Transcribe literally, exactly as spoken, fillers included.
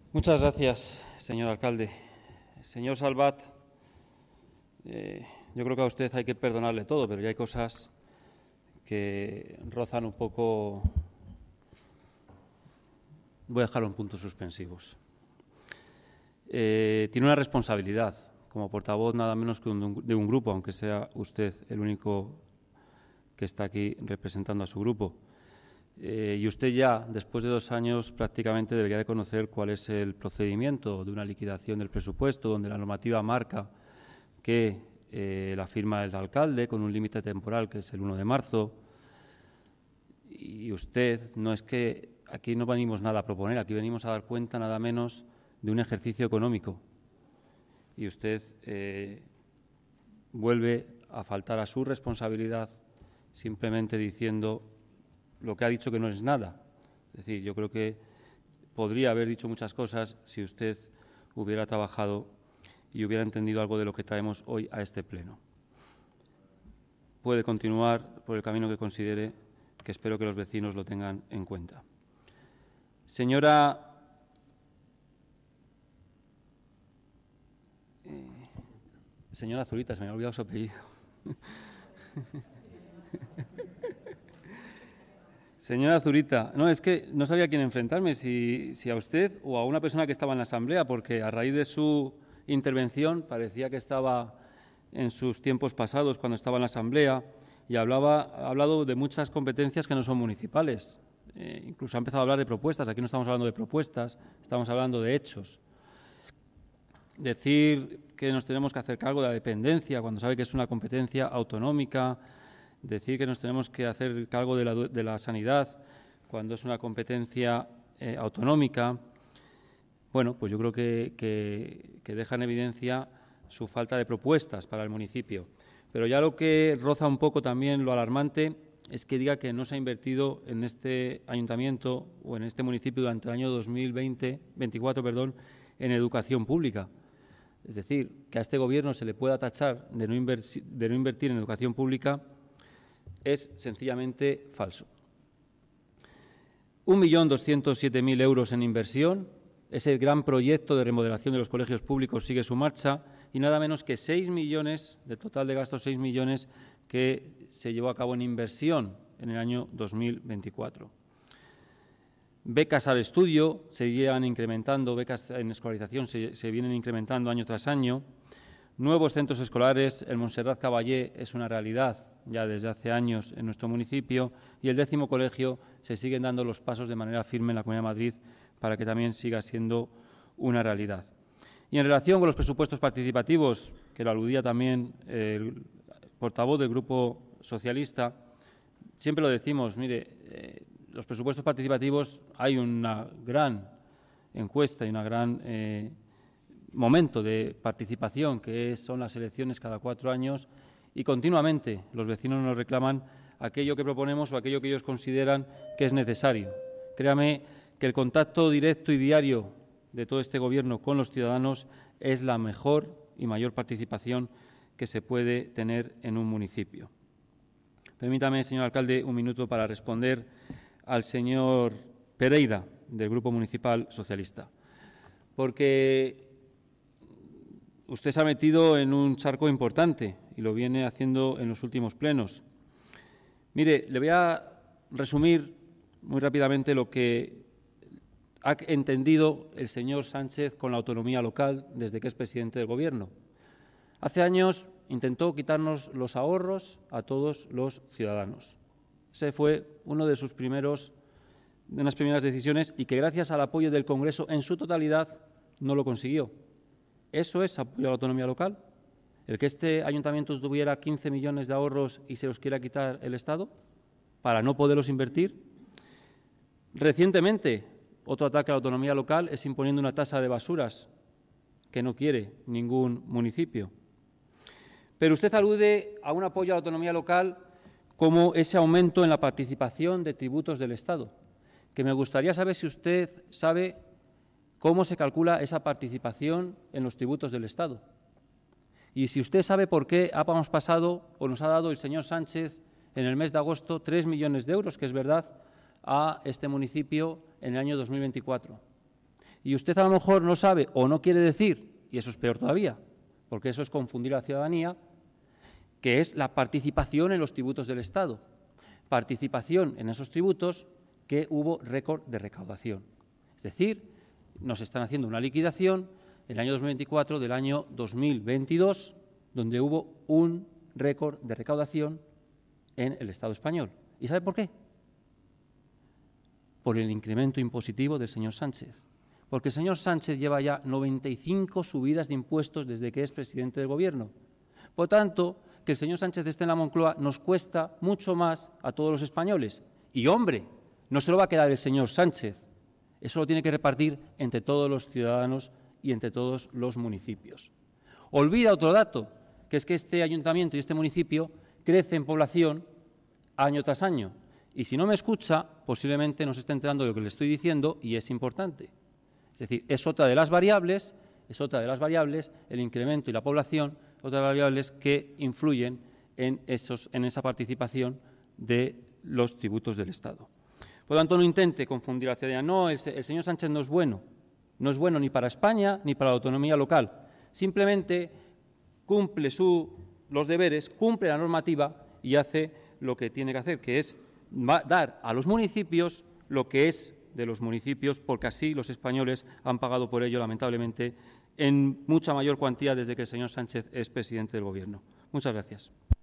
Muchas gracias, señor alcalde. Señor Salvat, eh, yo creo que a usted hay que perdonarle todo, pero ya hay cosas que rozan un poco. Voy a dejarlo en puntos suspensivos. Eh, tiene una responsabilidad como portavoz nada menos que un, de un grupo, aunque sea usted el único que está aquí representando a su grupo. Eh, y usted ya, después de dos años, prácticamente debería de conocer cuál es el procedimiento de una liquidación del presupuesto, donde la normativa marca que eh, la firma del alcalde con un límite temporal, que es el uno de marzo. Y usted, no es que aquí no venimos nada a proponer, aquí venimos a dar cuenta nada menos de un ejercicio económico. Y usted eh, vuelve a faltar a su responsabilidad simplemente diciendo lo que ha dicho que no es nada. Es decir, yo creo que podría haber dicho muchas cosas si usted hubiera trabajado y hubiera entendido algo de lo que traemos hoy a este pleno. Puede continuar por el camino que considere, que espero que los vecinos lo tengan en cuenta. Señora eh, señora Zurita, se me ha olvidado su apellido. Señora Zurita, no, es que no sabía a quién enfrentarme, si, si a usted o a una persona que estaba en la Asamblea, porque a raíz de su intervención parecía que estaba en sus tiempos pasados, cuando estaba en la Asamblea, y hablaba, ha hablado de muchas competencias que no son municipales. Eh, incluso ha empezado a hablar de propuestas. Aquí no estamos hablando de propuestas, estamos hablando de hechos. Decir que nos tenemos que hacer cargo de la dependencia cuando sabe que es una competencia autonómica, decir que nos tenemos que hacer cargo de la, de la sanidad cuando es una competencia eh, autonómica, bueno, pues yo creo que, que, que deja en evidencia su falta de propuestas para el municipio. Pero ya lo que roza un poco también lo alarmante es que diga que no se ha invertido en este ayuntamiento o en este municipio durante el año dos mil veinte, veinticuatro, perdón, en educación pública. Es decir, que a este Gobierno se le pueda tachar de no, de no invertir en educación pública es sencillamente falso. un millón doscientos siete mil euros en inversión, ese gran proyecto de remodelación de los colegios públicos sigue su marcha y nada menos que seis millones, de total de gastos seis millones que se llevó a cabo en inversión en el año dos mil veinticuatro. Becas al estudio se llevan incrementando, becas en escolarización se, se vienen incrementando año tras año. Nuevos centros escolares, el Montserrat Caballé es una realidad ya desde hace años en nuestro municipio y el décimo colegio se siguen dando los pasos de manera firme en la Comunidad de Madrid para que también siga siendo una realidad. Y en relación con los presupuestos participativos, que lo aludía también el portavoz del Grupo Socialista, siempre lo decimos, mire, eh, los presupuestos participativos hay una gran encuesta y un gran eh, momento de participación, que es, son las elecciones cada cuatro años, y continuamente los vecinos nos reclaman aquello que proponemos o aquello que ellos consideran que es necesario. Créame que el contacto directo y diario de todo este Gobierno con los ciudadanos es la mejor y mayor participación que se puede tener en un municipio. Permítame, señor alcalde, un minuto para responder al señor Pereira, del Grupo Municipal Socialista, porque usted se ha metido en un charco importante y lo viene haciendo en los últimos plenos. Mire, le voy a resumir muy rápidamente lo que ha entendido el señor Sánchez con la autonomía local desde que es presidente del Gobierno. Hace años intentó quitarnos los ahorros a todos los ciudadanos. Ese fue uno de sus primeros, de unas primeras decisiones y que gracias al apoyo del Congreso en su totalidad no lo consiguió. ¿Eso es apoyo a la autonomía local? ¿El que este ayuntamiento tuviera quince millones de ahorros y se los quiera quitar el Estado para no poderlos invertir? Recientemente, otro ataque a la autonomía local es imponiendo una tasa de basuras que no quiere ningún municipio. Pero usted alude a un apoyo a la autonomía local como ese aumento en la participación de tributos del Estado, que me gustaría saber si usted sabe cómo se calcula esa participación en los tributos del Estado. Y si usted sabe por qué hemos pasado o nos ha dado el señor Sánchez en el mes de agosto tres millones de euros, que es verdad, a este municipio en el año dos mil veinticuatro. Y usted a lo mejor no sabe o no quiere decir, y eso es peor todavía, porque eso es confundir a la ciudadanía, que es la participación en los tributos del Estado. Participación en esos tributos que hubo récord de recaudación. Es decir, nos están haciendo una liquidación en el año dos mil veinticuatro del año dos mil veintidós, donde hubo un récord de recaudación en el Estado español. ¿Y sabe por qué? Por el incremento impositivo del señor Sánchez. Porque el señor Sánchez lleva ya noventa y cinco subidas de impuestos desde que es presidente del Gobierno. Por tanto, que el señor Sánchez esté en la Moncloa nos cuesta mucho más a todos los españoles. Y, hombre, no se lo va a quedar el señor Sánchez. Eso lo tiene que repartir entre todos los ciudadanos y entre todos los municipios. Olvida otro dato, que es que este ayuntamiento y este municipio crece en población año tras año. Y si no me escucha, posiblemente no se esté enterando de lo que le estoy diciendo y es importante. Es decir, es otra de las variables, es otra de las variables, el incremento y la población, otras variables que influyen en, esos, en esa participación de los tributos del Estado. Por lo tanto, no intente confundir a la ciudadanía. No, el, el señor Sánchez no es bueno. No es bueno ni para España ni para la autonomía local. Simplemente cumple su, los deberes, cumple la normativa y hace lo que tiene que hacer, que es dar a los municipios lo que es de los municipios, porque así los españoles han pagado por ello, lamentablemente, en mucha mayor cuantía desde que el señor Sánchez es presidente del Gobierno. Muchas gracias.